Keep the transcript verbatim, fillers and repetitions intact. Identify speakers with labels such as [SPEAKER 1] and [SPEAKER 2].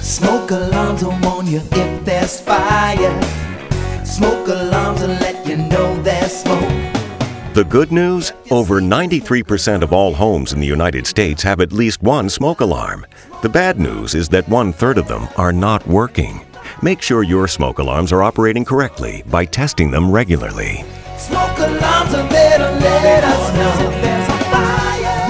[SPEAKER 1] Smoke alarms will warn you if there's fire. Smoke alarms will let you know there's smoke.
[SPEAKER 2] The good news? Over ninety-three percent of all homes in the United States have at least one smoke alarm. The bad news is that one-third of them are not working. Make sure your smoke alarms are operating correctly by testing them regularly.
[SPEAKER 1] Smoke alarms are there to let us know there's a fire.